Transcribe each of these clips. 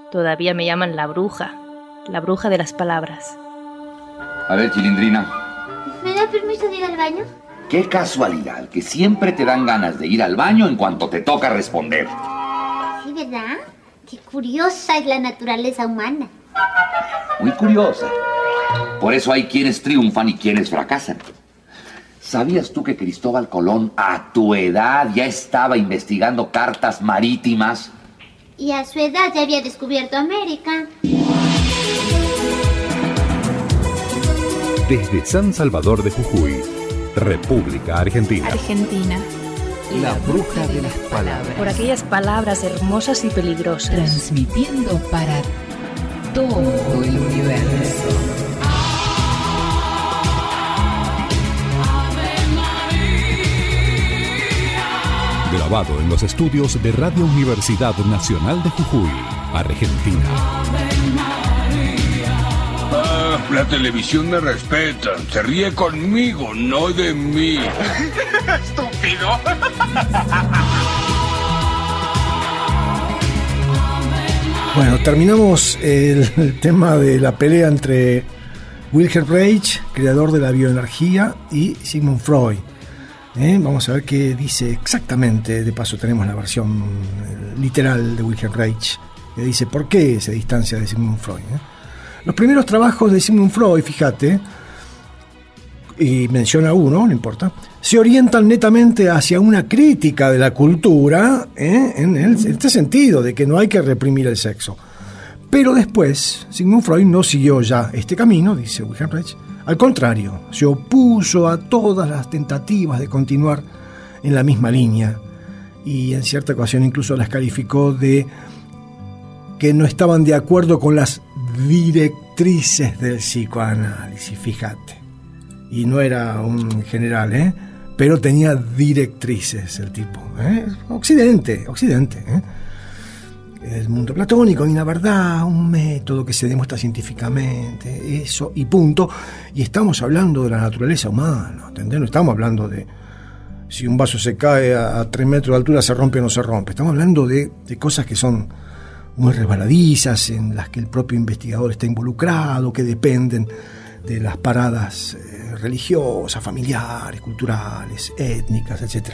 Todavía me llaman la bruja de las palabras. A ver, Chilindrina. ¿Me da permiso de ir al baño? Qué casualidad, que siempre te dan ganas de ir al baño en cuanto te toca responder. Sí, ¿verdad? Qué curiosa es la naturaleza humana. Muy curiosa. Por eso hay quienes triunfan y quienes fracasan. ¿Sabías tú que Cristóbal Colón a tu edad ya estaba investigando cartas marítimas? Y a su edad ya había descubierto América. Desde San Salvador de Jujuy, República Argentina. Argentina. La bruja de las palabras. Por aquellas palabras hermosas y peligrosas. Transmitiendo para todo el universo. Grabado en los estudios de Radio Universidad Nacional de Jujuy, Argentina. La televisión me respeta. Se ríe conmigo, no de mí. ¡Estúpido! Bueno, terminamos el tema de la pelea entre Wilhelm Reich, creador de la bioenergía, y Sigmund Freud. Vamos a ver qué dice exactamente. De paso tenemos la versión literal de Wilhelm Reich, que dice por qué se distancia de Sigmund Freud. Los primeros trabajos de Sigmund Freud, fíjate, y menciona uno, no importa, se orientan netamente hacia una crítica de la cultura, en este sentido, de que no hay que reprimir el sexo. Pero después, Sigmund Freud no siguió ya este camino, dice Wilhelm Reich. Al contrario, se opuso a todas las tentativas de continuar en la misma línea, y en cierta ocasión incluso las calificó de que no estaban de acuerdo con las directrices del psicoanálisis, fíjate. Y no era un general, pero tenía directrices el tipo. Occidente. El mundo platónico y la verdad, un método que se demuestra científicamente, eso y punto. Y estamos hablando de la naturaleza humana, ¿entendés? No estamos hablando de si un vaso se cae a 3 metros de altura, se rompe o no se rompe. Estamos hablando de cosas que son muy resbaladizas, en las que el propio investigador está involucrado, que dependen de las paradas religiosas, familiares, culturales, étnicas, etc.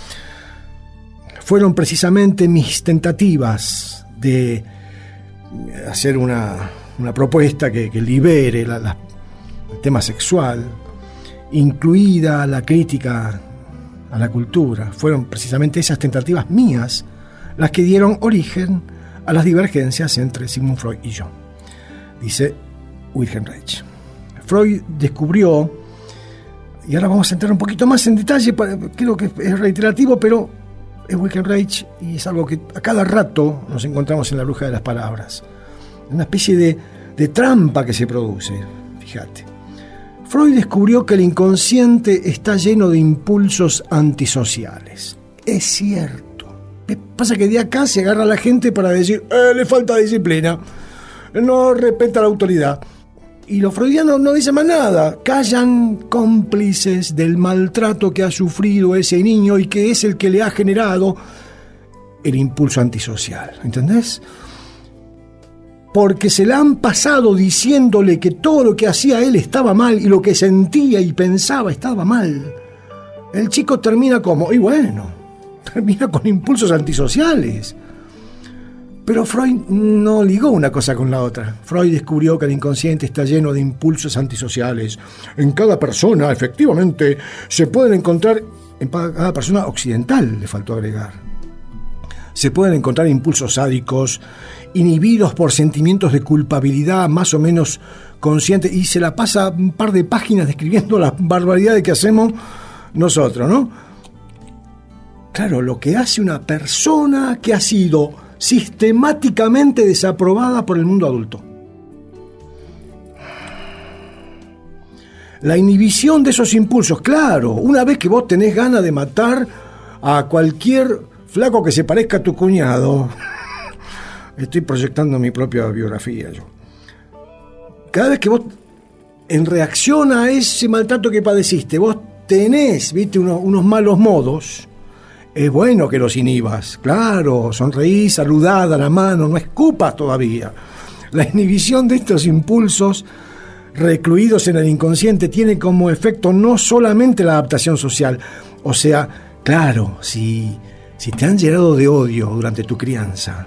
Fueron precisamente mis tentativas de hacer una propuesta que libere el tema sexual, incluida la crítica a la cultura. Fueron precisamente esas tentativas mías las que dieron origen a las divergencias entre Sigmund Freud y yo, dice Wilhelm Reich. Freud descubrió, y ahora vamos a entrar un poquito más en detalle, creo que es reiterativo, pero es Wilhelm Reich y es algo que a cada rato nos encontramos en la bruja de las palabras. Una especie de trampa que se produce, fíjate. Freud descubrió que el inconsciente está lleno de impulsos antisociales. Es cierto. Pasa que de acá se agarra a la gente para decir, le falta disciplina, no respeta la autoridad. Y los freudianos no dicen más nada, callan, cómplices del maltrato que ha sufrido ese niño y que es el que le ha generado el impulso antisocial, ¿entendés? Porque se la han pasado diciéndole que todo lo que hacía él estaba mal y lo que sentía y pensaba estaba mal. El chico termina como, y bueno, termina con impulsos antisociales. Pero Freud no ligó una cosa con la otra. Freud descubrió que el inconsciente está lleno de impulsos antisociales. En cada persona, efectivamente, se pueden encontrar, en cada persona occidental, le faltó agregar, se pueden encontrar impulsos sádicos, inhibidos por sentimientos de culpabilidad más o menos conscientes, y se la pasa un par de páginas describiendo las barbaridades que hacemos nosotros, ¿no? Claro, lo que hace una persona que ha sido sistemáticamente desaprobada por el mundo adulto. La inhibición de esos impulsos, claro, una vez que vos tenés ganas de matar a cualquier flaco que se parezca a tu cuñado. Estoy proyectando mi propia biografía yo. Cada vez que vos, en reacción a ese maltrato que padeciste, vos tenés, viste, unos malos modos, Es bueno que los inhibas, claro, sonreí, saludá, da la mano, no escupas todavía. La inhibición de estos impulsos recluidos en el inconsciente tiene como efecto no solamente la adaptación social, o sea, claro, si te han llenado de odio durante tu crianza,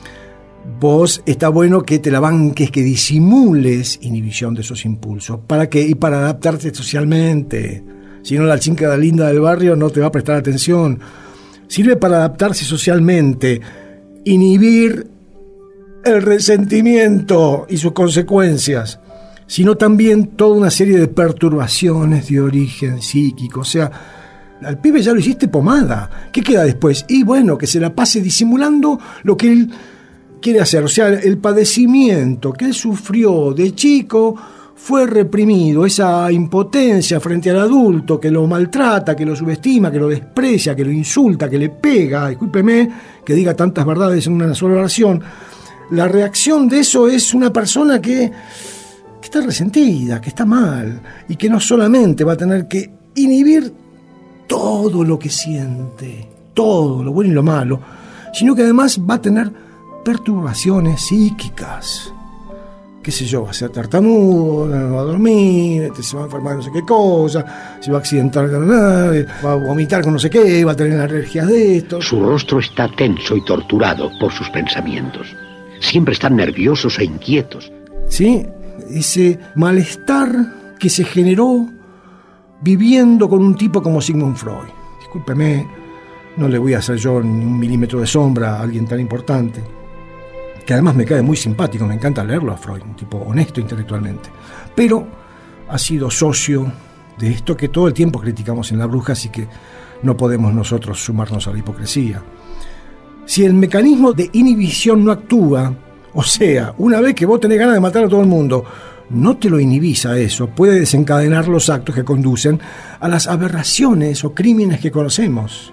vos está bueno que te la banques, que disimules inhibición de esos impulsos. ¿Para qué? Y para adaptarte socialmente. Si no, la chica linda del barrio no te va a prestar atención. Sirve para adaptarse socialmente, inhibir el resentimiento y sus consecuencias, sino también toda una serie de perturbaciones de origen psíquico. O sea, al pibe ya lo hiciste pomada. ¿Qué queda después? Y bueno, que se la pase disimulando lo que él quiere hacer. O sea, el padecimiento que él sufrió de chico fue reprimido, esa impotencia frente al adulto que lo maltrata, que lo subestima, que lo desprecia, que lo insulta, que le pega, discúlpeme que diga tantas verdades en una sola oración. La reacción de eso es una persona que está resentida, que está mal, y que no solamente va a tener que inhibir todo lo que siente, todo, lo bueno y lo malo, sino que además va a tener perturbaciones psíquicas. Qué sé yo, va a ser tartamudo, no va a dormir, se va a enfermar de no sé qué cosa, se va a accidentar con nada, va a vomitar con no sé qué, va a tener alergias de esto. Su rostro está tenso y torturado por sus pensamientos. Siempre están nerviosos e inquietos. Sí, ese malestar que se generó viviendo con un tipo como Sigmund Freud. Discúlpeme, no le voy a hacer yo ni un milímetro de sombra a alguien tan importante, que además me cae muy simpático, me encanta leerlo a Freud, un tipo honesto intelectualmente, pero ha sido socio de esto que todo el tiempo criticamos en La Bruja, así que no podemos nosotros sumarnos a la hipocresía. Si el mecanismo de inhibición no actúa, o sea, una vez que vos tenés ganas de matar a todo el mundo, no te lo inhibís a eso, puede desencadenar los actos que conducen a las aberraciones o crímenes que conocemos.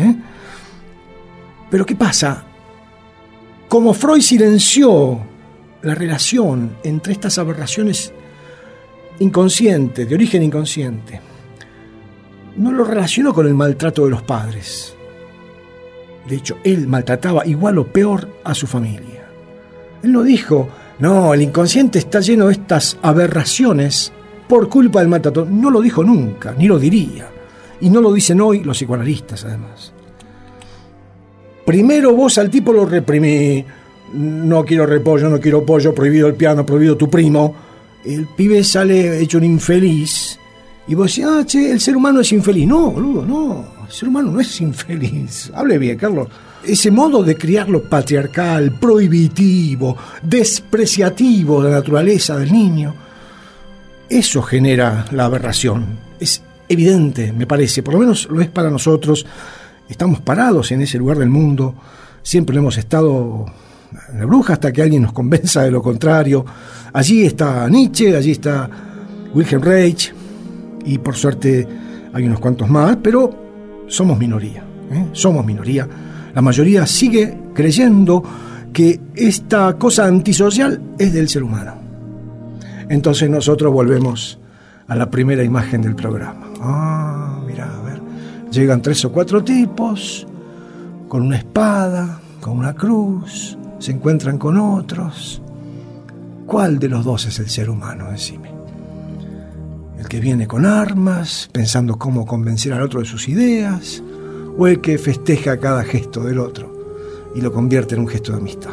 Pero ¿qué pasa? Como Freud silenció la relación entre estas aberraciones inconscientes, de origen inconsciente, no lo relacionó con el maltrato de los padres. De hecho, él maltrataba igual o peor a su familia. Él no dijo, no, el inconsciente está lleno de estas aberraciones por culpa del maltrato. No lo dijo nunca, ni lo diría. Y no lo dicen hoy los psicoanalistas, además. Primero vos al tipo lo reprimí, no quiero repollo, no quiero pollo, prohibido el piano, prohibido tu primo. El pibe sale hecho un infeliz y vos decís, che, el ser humano es infeliz. No, boludo, no, el ser humano no es infeliz. Hable bien, Carlos. Ese modo de criarlo patriarcal, prohibitivo, despreciativo de la naturaleza del niño, eso genera la aberración. Es evidente, me parece, por lo menos lo es para nosotros. Estamos parados en ese lugar del mundo, siempre lo hemos estado en La Bruja hasta que alguien nos convenza de lo contrario. Allí está Nietzsche, allí está Wilhelm Reich y por suerte hay unos cuantos más, pero somos minoría, somos minoría. La mayoría sigue creyendo que esta cosa antisocial es del ser humano. Entonces nosotros volvemos a la primera imagen del programa. Mirá, a ver. Llegan 3 o 4 tipos con una espada, con una cruz, se encuentran con otros. ¿Cuál de los dos es el ser humano? Decime. ¿El que viene con armas, pensando cómo convencer al otro de sus ideas? ¿O el que festeja cada gesto del otro y lo convierte en un gesto de amistad?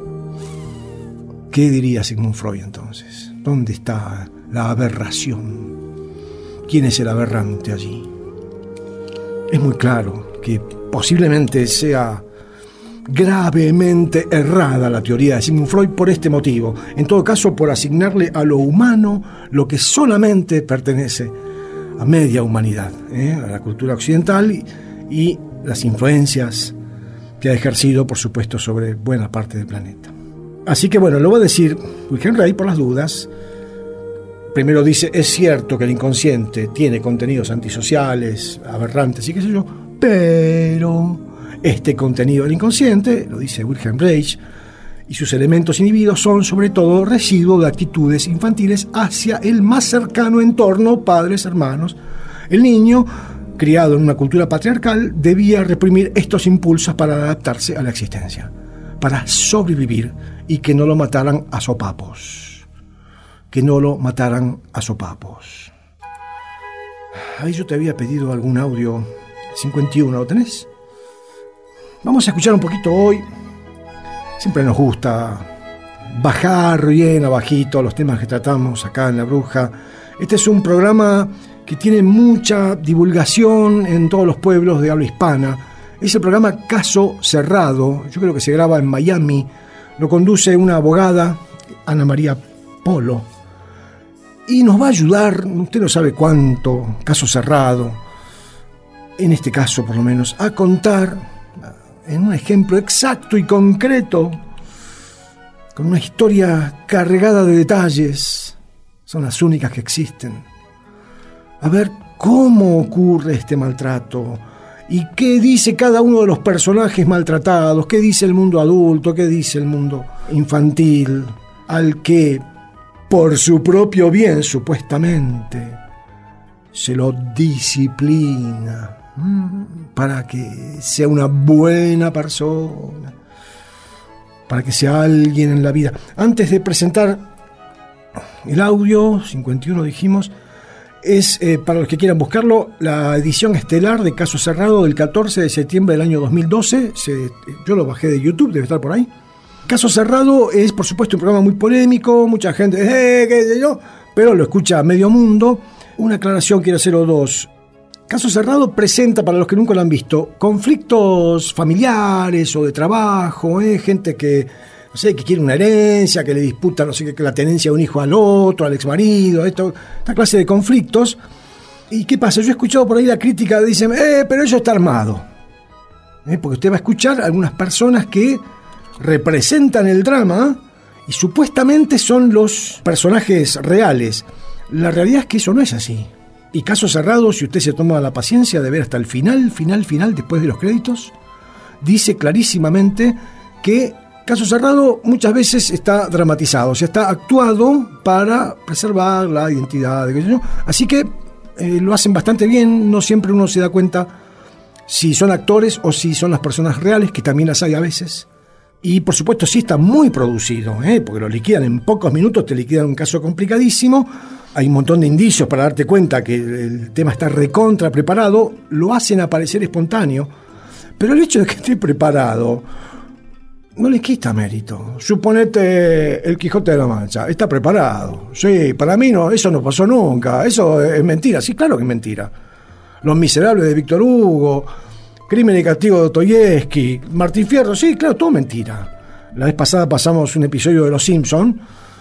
¿Qué diría Sigmund Freud entonces? ¿Dónde está la aberración? ¿Quién es el aberrante allí? Es muy claro que posiblemente sea gravemente errada la teoría de Sigmund Freud por este motivo. En todo caso, por asignarle a lo humano lo que solamente pertenece a media humanidad, a la cultura occidental y las influencias que ha ejercido, por supuesto, sobre buena parte del planeta. Así que bueno, lo voy a decir Wilhelm Reich por las dudas. Primero dice, es cierto que el inconsciente tiene contenidos antisociales, aberrantes y qué sé yo, pero este contenido del inconsciente, lo dice Wilhelm Reich, y sus elementos inhibidos son sobre todo residuo de actitudes infantiles hacia el más cercano entorno, padres, hermanos. El niño criado en una cultura patriarcal, debía reprimir estos impulsos para adaptarse a la existencia, para sobrevivir y que no lo mataran a sopapos. Que no lo mataran a sopapos. Ahí yo te había pedido algún audio 51, ¿lo tenés? Vamos a escuchar un poquito hoy. Siempre nos gusta bajar bien abajito los temas que tratamos acá en La Bruja. Este es un programa que tiene mucha divulgación en todos los pueblos de habla hispana. Es el programa Caso Cerrado. Yo creo que se graba en Miami. Lo conduce una abogada, Ana María Polo. Y nos va a ayudar, usted no sabe cuánto, Caso Cerrado, en este caso por lo menos, a contar en un ejemplo exacto y concreto, con una historia cargada de detalles, son las únicas que existen, a ver cómo ocurre este maltrato y qué dice cada uno de los personajes maltratados, qué dice el mundo adulto, qué dice el mundo infantil, al que por su propio bien, supuestamente, se lo disciplina para que sea una buena persona, para que sea alguien en la vida. Antes de presentar el audio 51, dijimos, es, para los que quieran buscarlo, la edición estelar de Caso Cerrado del 14 de septiembre del año 2012. Yo lo bajé de YouTube, debe estar por ahí. Caso Cerrado es, por supuesto, un programa muy polémico, mucha gente, qué sé yo, pero lo escucha medio mundo. Una aclaración quiero hacer o dos. Caso Cerrado presenta, para los que nunca lo han visto, conflictos familiares o de trabajo, gente que, no sé, que quiere una herencia, que le disputa, no sé, que la tenencia de un hijo al otro, al exmarido, esta clase de conflictos. ¿Y qué pasa? Yo he escuchado por ahí la crítica, dicen, pero eso está armado. Porque usted va a escuchar a algunas personas que representan el drama y supuestamente son los personajes reales. La realidad es que eso no es así. Y Caso Cerrado, si usted se toma la paciencia de ver hasta el final, después de los créditos, dice clarísimamente que Caso Cerrado muchas veces está dramatizado, o sea, está actuado para preservar la identidad, así que lo hacen bastante bien. No siempre uno se da cuenta si son actores o si son las personas reales, que también las hay a veces. Y por supuesto sí está muy producido, porque lo liquidan en pocos minutos, te liquidan un caso complicadísimo. Hay un montón de indicios para darte cuenta que el tema está recontra preparado, lo hacen aparecer espontáneo, pero el hecho de que esté preparado no le quita mérito. Suponete El Quijote de la Mancha, está preparado. Sí, para mí no, eso no pasó nunca, eso es mentira. Sí, claro que es mentira. Los Miserables de Víctor Hugo, Crimen y Castigo de Dostoyevsky, Martín Fierro, sí, claro, todo mentira. La vez pasada pasamos un episodio de Los Simpson.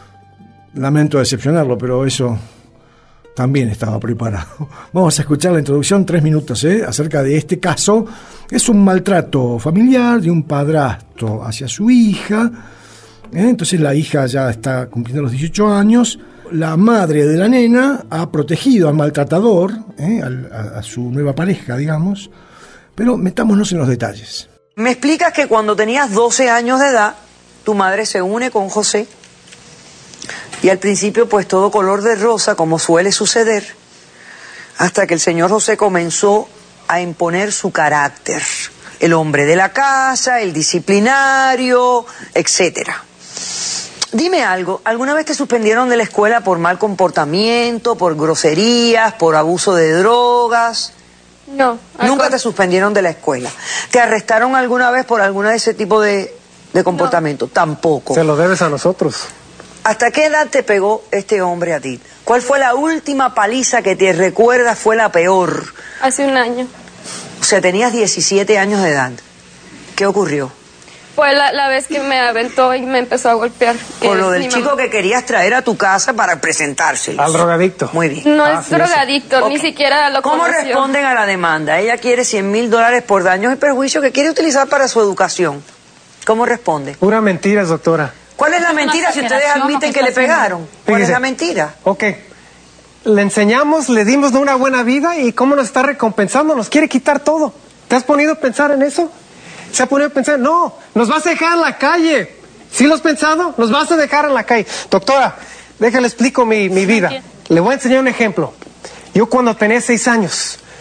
Lamento decepcionarlo, pero eso también estaba preparado. Vamos a escuchar la introducción, 3 minutos, acerca de este caso. Es un maltrato familiar de un padrastro hacia su hija. Entonces la hija ya está cumpliendo los 18 años. La madre de la nena ha protegido al maltratador, a su nueva pareja, digamos. Pero metámonos en los detalles. Me explicas que cuando tenías 12 años de edad, tu madre se une con José. Y al principio, pues todo color de rosa, como suele suceder, hasta que el señor José comenzó a imponer su carácter. El hombre de la casa, el disciplinario, etcétera. Dime algo, ¿alguna vez te suspendieron de la escuela por mal comportamiento, por groserías, por abuso de drogas? No. ¿Nunca te suspendieron de la escuela? ¿Te arrestaron alguna vez por alguna de ese tipo de comportamiento? No. Tampoco. Se lo debes a nosotros. ¿Hasta qué edad te pegó este hombre a ti? ¿Cuál fue la última paliza que te recuerdas fue la peor? Hace un año. O sea, tenías 17 años de edad. ¿Qué ocurrió? Fue la vez que me aventó y me empezó a golpear. Por lo del chico que querías traer a tu casa para presentárselo. Al drogadicto. Muy bien. No es drogadicto, ni siquiera lo conoció. ¿Cómo responden a la demanda? Ella quiere $100,000 por daños y perjuicios que quiere utilizar para su educación. ¿Cómo responde? Pura mentira, doctora. ¿Cuál es la mentira si ustedes admiten que le pegaron? ¿Cuál es la mentira? Ok. Le enseñamos, le dimos una buena vida y cómo nos está recompensando, nos quiere quitar todo. ¿Te has ponido a pensar en eso? ¿Se ha ponido a pensar? No, nos vas a dejar en la calle. ¿Sí lo has pensado? Nos vas a dejar en la calle. Doctora, déjale explico mi vida. Le voy a enseñar un ejemplo. Yo cuando tenía 6 años,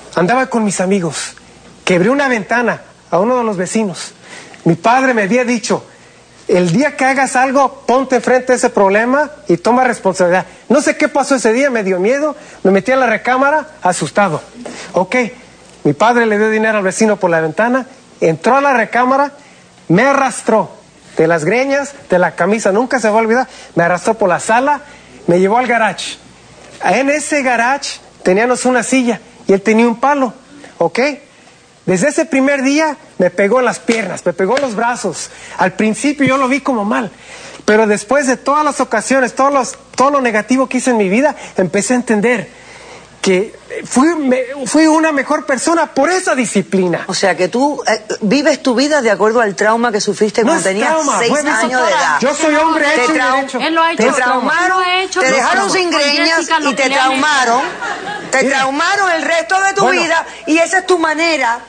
andaba con mis amigos. Quebré una ventana a uno de los vecinos. Mi padre me había dicho, el día que hagas algo, ponte enfrente de ese problema y toma responsabilidad. No sé qué pasó ese día, me dio miedo, me metí a la recámara, asustado. Ok, mi padre le dio dinero al vecino por la ventana, entró a la recámara, me arrastró de las greñas, de la camisa, nunca se va a olvidar, me arrastró por la sala, me llevó al garage. En ese garage teníamos una silla y él tenía un palo, ¿ok? Desde ese primer día me pegó en las piernas, me pegó en los brazos. Al principio yo lo vi como mal, pero después de todas las ocasiones, todo lo negativo que hice en mi vida, empecé a entender que fui una mejor persona por esa disciplina. O sea, que tú vives tu vida de acuerdo al trauma que sufriste cuando tenías 6 años de edad. Yo soy hombre hecho y derecho. Él lo ha hecho. Te traumaron, te dejaron sin greñas y te traumaron. Te traumaron el resto de tu vida y esa es tu manera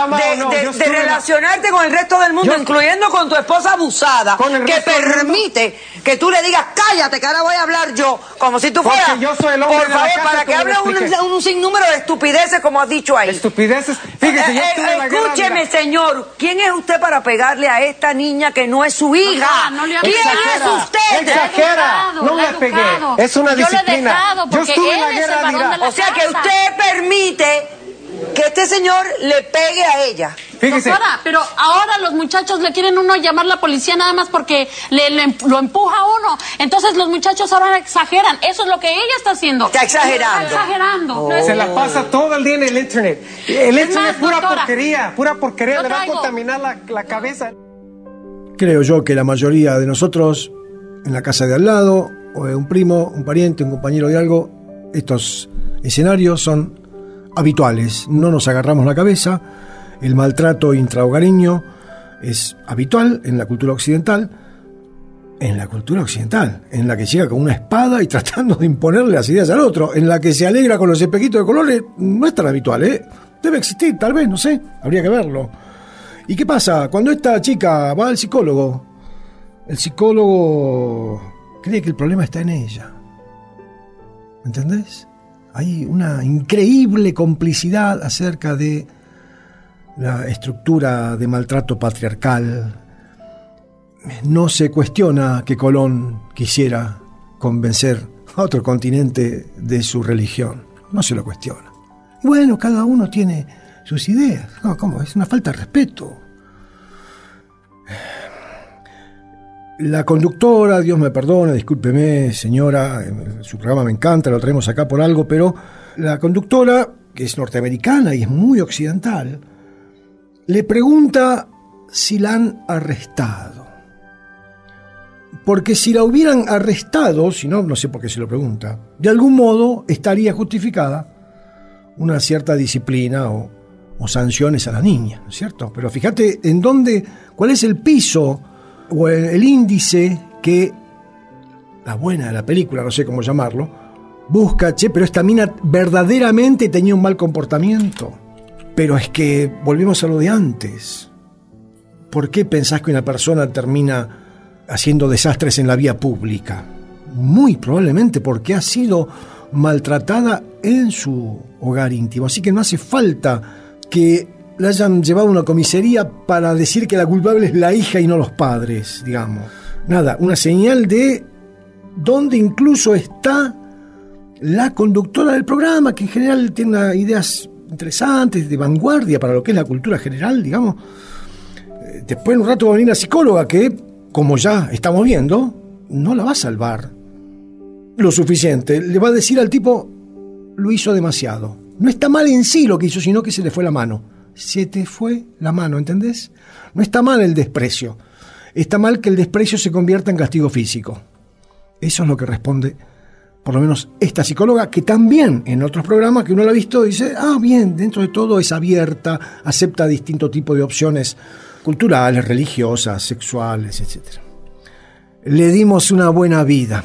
de relacionarte con el resto del mundo, incluyendo con tu esposa abusada, que permite que tú le digas, cállate, que ahora voy a hablar yo, como si tú fueras, yo soy el hombre por favor, para que hables un sinnúmero de estupideces, como has dicho ahí. Estupideces, fíjese, yo estuve en la guerra. Escúcheme, señor, ¿quién es usted para pegarle a esta niña que no es su hija? ¿Quién es usted? Exagera, no me pegué, es una disciplina. Yo estuve en la guerra de Irak. O sea que usted permite que este señor le pegue a ella. Fíjese. Doctora, pero ahora los muchachos le quieren uno llamar a la policía nada más porque lo empuja a uno. Entonces los muchachos ahora exageran. Eso es lo que ella está haciendo. Está exagerando. Está exagerando. Se la pasa todo el día en el internet. El internet es pura porquería, le va a contaminar la cabeza. Creo yo que la mayoría de nosotros, en la casa de al lado, o de un primo, un pariente, un compañero de algo, estos escenarios son habituales. No nos agarramos la cabeza. El maltrato intrahogareño es habitual en la cultura occidental. En la cultura occidental, en la que llega con una espada y tratando de imponerle las ideas al otro, en la que se alegra con los espejitos de colores, no es tan habitual, ¿eh? Debe existir, tal vez, no sé, habría que verlo. ¿Y qué pasa? Cuando esta chica va al psicólogo, el psicólogo cree que el problema está en ella. ¿Entendés? Hay una increíble complicidad acerca de la estructura de maltrato patriarcal. No se cuestiona que Colón quisiera convencer a otro continente de su religión. No se lo cuestiona. Y bueno, cada uno tiene sus ideas. No, ¿cómo? Es una falta de respeto. La conductora, Dios me perdone, discúlpeme, señora, su programa me encanta, lo traemos acá por algo, pero la conductora, que es norteamericana y es muy occidental, le pregunta si la han arrestado. Porque si la hubieran arrestado, si no, no sé por qué se lo pregunta, de algún modo estaría justificada una cierta disciplina o sanciones a la niña, ¿no es cierto? Pero fíjate en dónde, cuál es el piso o el índice que la buena de la película, no sé cómo llamarlo, busca, pero esta mina verdaderamente tenía un mal comportamiento. Pero es que volvemos a lo de antes. ¿Por qué pensás que una persona termina haciendo desastres en la vía pública? Muy probablemente porque ha sido maltratada en su hogar íntimo. Así que no hace falta que la hayan llevado a una comisaría para decir que la culpable es la hija y no los padres, digamos. Nada, una señal de dónde incluso está la conductora del programa, que en general tiene unas ideas interesantes, de vanguardia para lo que es la cultura general, digamos. Después en un rato va a venir la psicóloga que, como ya estamos viendo, no la va a salvar lo suficiente. Le va a decir al tipo, lo hizo demasiado. No está mal en sí lo que hizo, sino que se le fue la mano. Se te fue la mano, ¿entendés? No está mal el desprecio. Está mal que el desprecio se convierta en castigo físico. Eso es lo que responde, por lo menos, esta psicóloga, que también en otros programas que uno la ha visto dice, bien, dentro de todo es abierta, acepta distintos tipos de opciones culturales, religiosas, sexuales, etc. Le dimos una buena vida.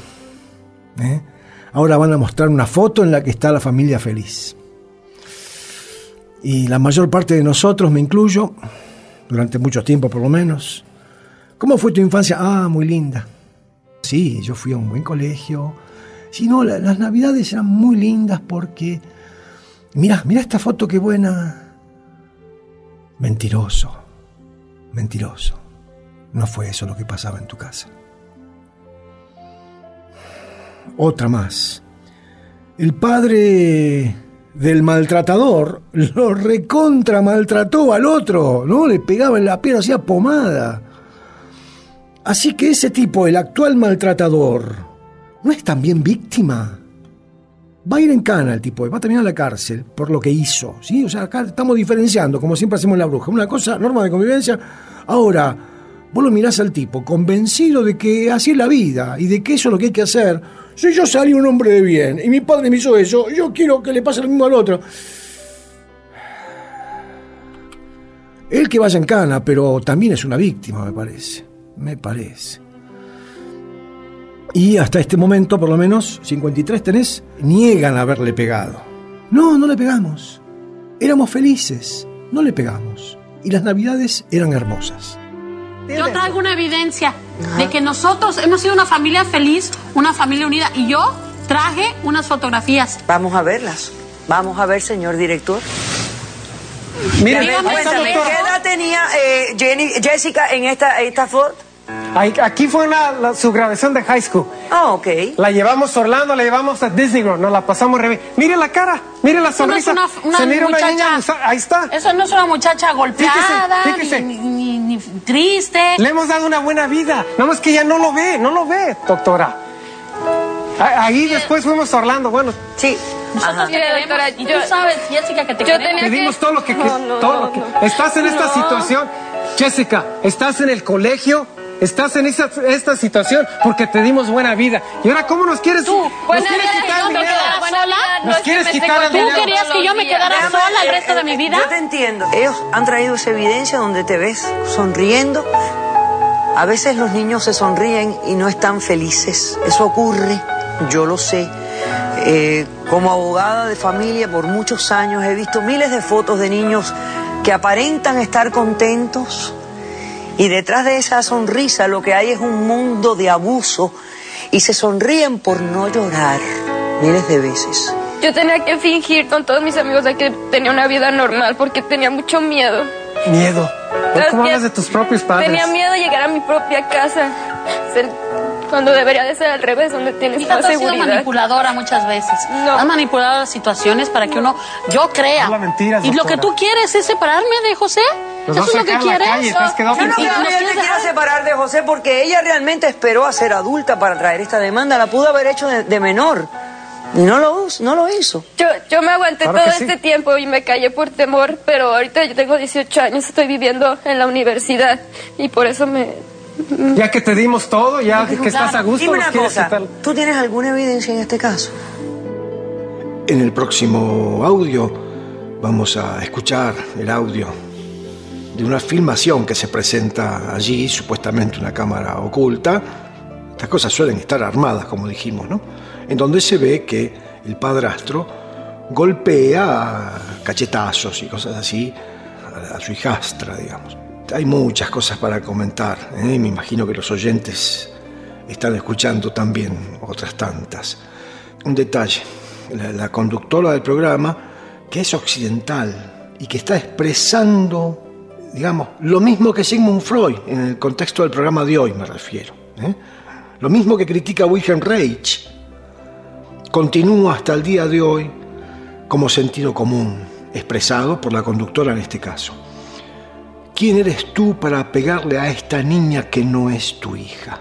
Ahora van a mostrar una foto en la que está la familia feliz. Y la mayor parte de nosotros, me incluyo, durante mucho tiempo por lo menos. ¿Cómo fue tu infancia? Muy linda. Sí, yo fui a un buen colegio. Sí, no, las navidades eran muy lindas porque Mirá esta foto, qué buena. Mentiroso. No fue eso lo que pasaba en tu casa. Otra más. El padre del maltratador lo recontra maltrató al otro, ¿no? Le pegaba en la pierna, hacía pomada. Así que ese tipo, el actual maltratador, ¿no es también víctima? Va a ir en cana el tipo, va a terminar en la cárcel por lo que hizo, ¿sí? O sea, acá estamos diferenciando, como siempre hacemos en La Bruja. Una cosa, norma de convivencia. Ahora, vos lo mirás al tipo, convencido de que así es la vida y de que eso es lo que hay que hacer. Si yo salí un hombre de bien y mi padre me hizo eso, yo quiero que le pase lo mismo al otro. Él que vaya en cana, pero también es una víctima, me parece. Y hasta este momento, por lo menos, 53 tenés, niegan haberle pegado. No le pegamos. Éramos felices, no le pegamos. Y las navidades eran hermosas. Yo traigo una evidencia de que nosotros hemos sido una familia feliz, una familia unida. Y yo traje unas fotografías. Vamos a verlas. Vamos a ver, señor director. Mira, cuéntame, ¿qué edad tenía Jessica en esta foto? Aquí fue su graduación de high school. Ah, ok. La llevamos a Orlando, la llevamos a Disney World, nos la pasamos re bien. Mire la cara, mire la sonrisa. No es se mira muchacha, una niña, ahí está. Eso no es una muchacha golpeada, Fíjese. Ni triste. Le hemos dado una buena vida. No más que ella no lo ve, doctora. Ahí después fuimos a Orlando, bueno. Sí. Nosotros te queremos, y tú sabes, Jessica, que te queremos. Te dimos todo lo que... Estás en esta situación, Jessica, estás en el colegio, estás en esta situación porque te dimos buena vida. Y ahora, ¿cómo nos quieres quitar el dinero? ¿Nos quieres quitar el dinero? ¿Tú querías que yo me quedara sola el resto de mi vida? Yo te entiendo. Ellos han traído esa evidencia donde te ves sonriendo. A veces los niños se sonríen y no están felices. Eso ocurre, yo lo sé. Como abogada de familia por muchos años he visto miles de fotos de niños que aparentan estar contentos y detrás de esa sonrisa lo que hay es un mundo de abuso y se sonríen por no llorar miles de veces. Yo tenía que fingir con todos mis amigos de que tenía una vida normal porque tenía mucho miedo. ¿Miedo? ¿Cómo hablas de tus propios padres? Tenía miedo de llegar a mi propia casa, cuando debería de ser al revés, donde tienes más seguridad. Has sido manipuladora muchas veces. No. Has manipulado las situaciones para que yo crea. No, mentiras, y lo que tú quieres es separarme de José. ¿Eso es lo que quieres? Yo no creo que ella te quiera separar de José porque ella realmente esperó a ser adulta para traer esta demanda. La pudo haber hecho de menor. Y no lo hizo. Yo me aguanté todo este tiempo y me callé por temor, pero ahorita yo tengo 18 años, estoy viviendo en la universidad y por eso Ya que te dimos todo, ya que estás a gusto. Dime una cosa, ¿tú tienes alguna evidencia en este caso? En el próximo audio vamos a escuchar el audio de una filmación que se presenta allí, supuestamente una cámara oculta. Estas cosas suelen estar armadas, como dijimos, ¿no? En donde se ve que el padrastro golpea a cachetazos y cosas así a su hijastra, digamos. Hay muchas cosas para comentar, ¿eh? Me imagino que los oyentes están escuchando también otras tantas. Un detalle, la conductora del programa, que es occidental y que está expresando, digamos, lo mismo que Sigmund Freud, en el contexto del programa de hoy me refiero, ¿eh? Lo mismo que critica Wilhelm Reich, continúa hasta el día de hoy como sentido común, expresado por la conductora en este caso. ¿Quién eres tú para pegarle a esta niña que no es tu hija?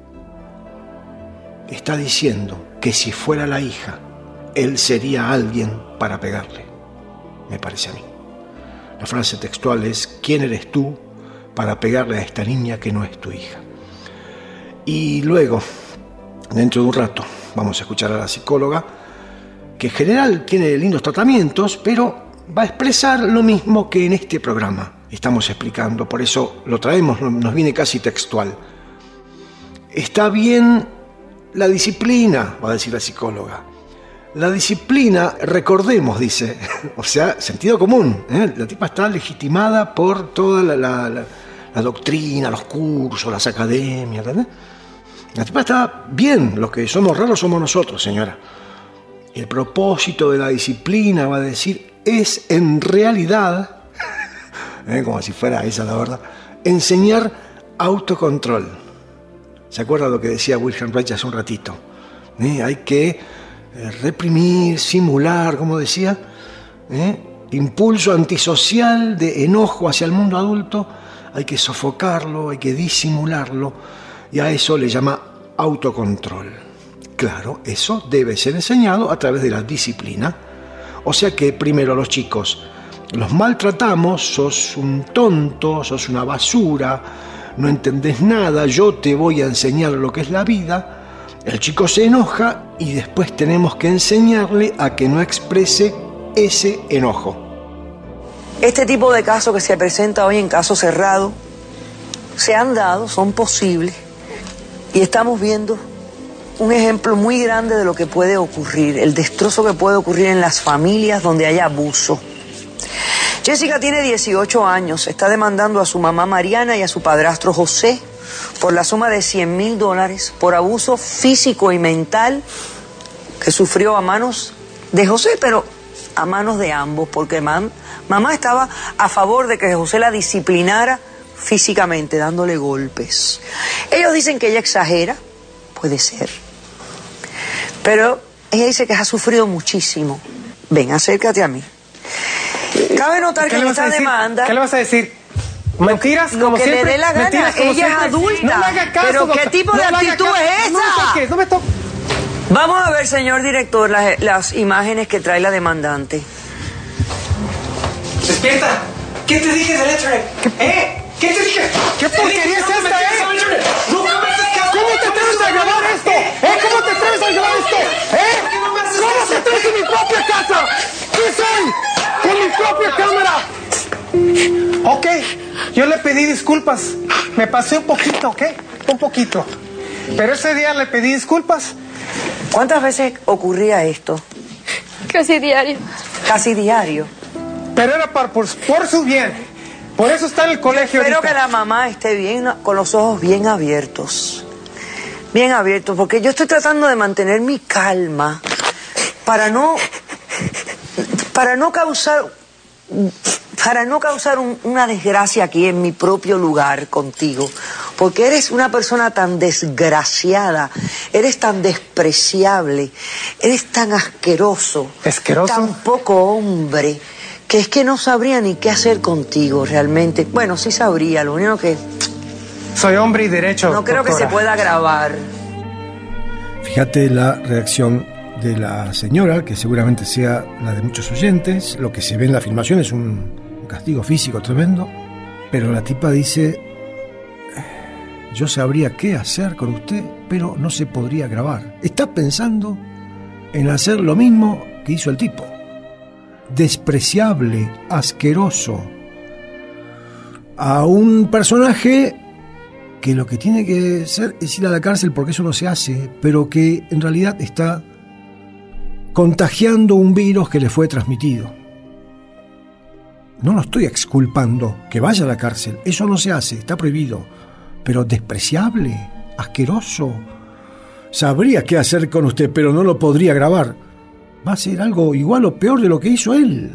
Está diciendo que si fuera la hija, él sería alguien para pegarle, me parece a mí. La frase textual es: ¿quién eres tú para pegarle a esta niña que no es tu hija? Y luego, dentro de un rato, vamos a escuchar a la psicóloga, que en general tiene lindos tratamientos, pero va a expresar lo mismo que en este programa estamos explicando, por eso lo traemos, nos viene casi textual. Está bien la disciplina, va a decir la psicóloga. La disciplina, recordemos, dice, o sea, sentido común, ¿eh? La tipa está legitimada por toda la doctrina, los cursos, las academias, ¿verdad? La tipa está bien, los que somos raros somos nosotros, señora. El propósito de la disciplina, va a decir, es en realidad, como si fuera esa la verdad, enseñar autocontrol. ¿Se acuerda lo que decía Wilhelm Reich hace un ratito? Hay que reprimir, simular, como decía, impulso antisocial de enojo hacia el mundo adulto, hay que sofocarlo, hay que disimularlo, y a eso le llama autocontrol. Claro, eso debe ser enseñado a través de la disciplina. O sea que primero los chicos los maltratamos, sos un tonto, sos una basura, no entendés nada, yo te voy a enseñar lo que es la vida. El chico se enoja y después tenemos que enseñarle a que no exprese ese enojo. Este tipo de casos que se presenta hoy en caso cerrado se han dado, son posibles, y estamos viendo un ejemplo muy grande de lo que puede ocurrir, el destrozo que puede ocurrir en las familias donde haya abuso. Jessica tiene 18 años, está demandando a su mamá Mariana y a su padrastro José por la suma de $100,000 por abuso físico y mental que sufrió a manos de José, pero a manos de ambos, porque mamá estaba a favor de que José la disciplinara físicamente, dándole golpes. Ellos dicen que ella exagera, puede ser, pero ella dice que ha sufrido muchísimo. Ven, acércate a mí. Cabe notar que en esta demanda... ¿Qué le vas a decir? ¿Mentiras? Lo como que siempre, le dé la gana, como ella siempre. es adulta. No me haga caso, pero ¿qué doctor. tipo de actitud es esa? No me toques, no me toques. Vamos a ver, señor director, las imágenes que trae la demandante. Despierta. ¿Qué te dije del Internet? ¿Qué te dije? ¿Qué porquería es esta, ¿Cómo te atreves a grabar esto? ¿Cómo te atreves a grabar esto? ¿Cómo te atreves en mi propia casa? ¿Qué soy? Con mi propia cámara. Ok, yo le pedí disculpas. Me pasé un poquito, ¿ok? Un poquito. Pero ese día le pedí disculpas. ¿Cuántas veces ocurría esto? Casi diario. Casi diario. Pero era por su bien. Por eso está en el colegio. Espero ahorita. que la mamá esté bien, con los ojos bien abiertos. Bien abiertos, porque yo estoy tratando de mantener mi calma para no causar una desgracia aquí en mi propio lugar contigo, porque eres una persona tan desgraciada, eres tan despreciable, eres tan asqueroso, tan poco hombre, que es que no sabría ni qué hacer contigo realmente. Bueno, sí sabría, lo único que... Soy hombre y derecho, no creo doctora. que se pueda grabar. Fíjate la reacción de la señora, que seguramente sea la de muchos oyentes. Lo que se ve en la filmación es un castigo físico tremendo, pero la tipa dice: yo sabría qué hacer con usted, pero no se podría grabar. Está pensando en hacer lo mismo que hizo el tipo. Despreciable, asqueroso, a un personaje que lo que tiene que hacer es ir a la cárcel porque eso no se hace, pero que en realidad está contagiando un virus que le fue transmitido. No lo estoy exculpando, que vaya a la cárcel, eso no se hace, está prohibido, pero despreciable, asqueroso, sabría qué hacer con usted, pero no lo podría grabar. Va a ser algo igual o peor de lo que hizo él.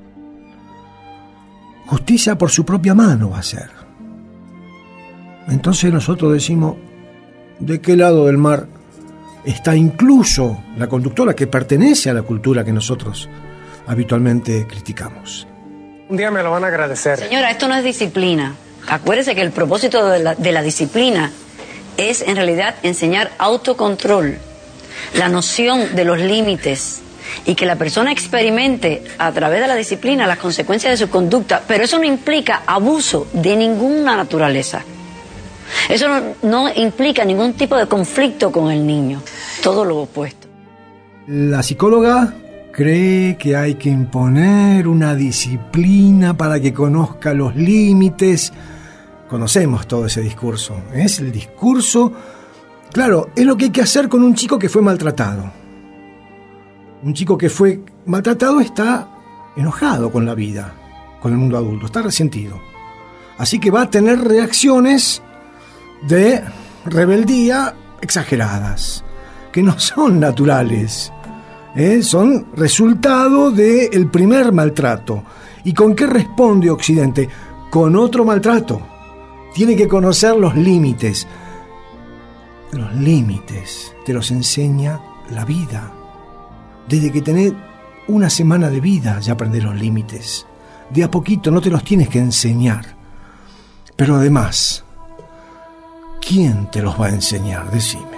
Justicia por su propia mano va a ser. Entonces nosotros decimos, ¿de qué lado del mar está incluso la conductora que pertenece a la cultura que nosotros habitualmente criticamos? Un día me lo van a agradecer. Señora, esto no es disciplina. Acuérdese que el propósito de la disciplina es en realidad enseñar autocontrol, la noción de los límites, y que la persona experimente a través de la disciplina las consecuencias de su conducta, pero eso no implica abuso de ninguna naturaleza. Eso no implica ningún tipo de conflicto con el niño, todo lo opuesto. La psicóloga cree que hay que imponer una disciplina para que conozca los límites. Conocemos todo ese discurso. Es el discurso, claro, es lo que hay que hacer con un chico que fue maltratado. Un chico que fue maltratado está enojado con la vida, con el mundo adulto, está resentido. Así que va a tener reacciones de rebeldía exageradas, que no son naturales. Son resultado del primer maltrato. ¿Y con qué responde Occidente? Con otro maltrato. Tiene que conocer los límites. Los límites te los enseña la vida. Desde que tenés una semana de vida ya aprendés los límites. De a poquito, no te los tienes que enseñar. Pero además, ¿quién te los va a enseñar? Decime.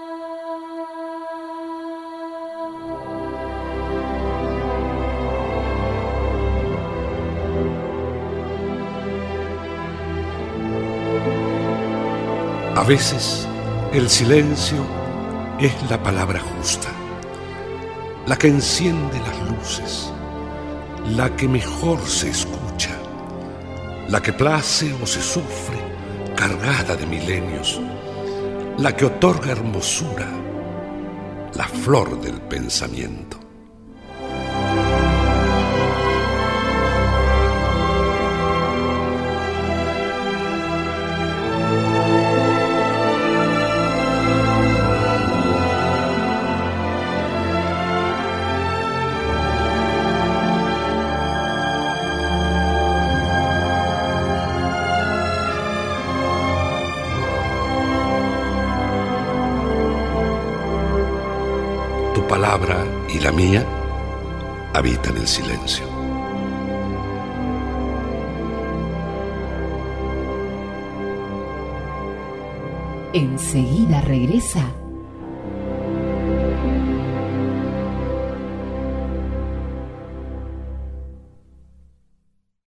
A veces, el silencio es la palabra justa, la que enciende las luces, la que mejor se escucha, la que place o se sufre, cargada de milenios, la que otorga hermosura, la flor del pensamiento. Tu palabra y la mía habitan el silencio. Enseguida regresa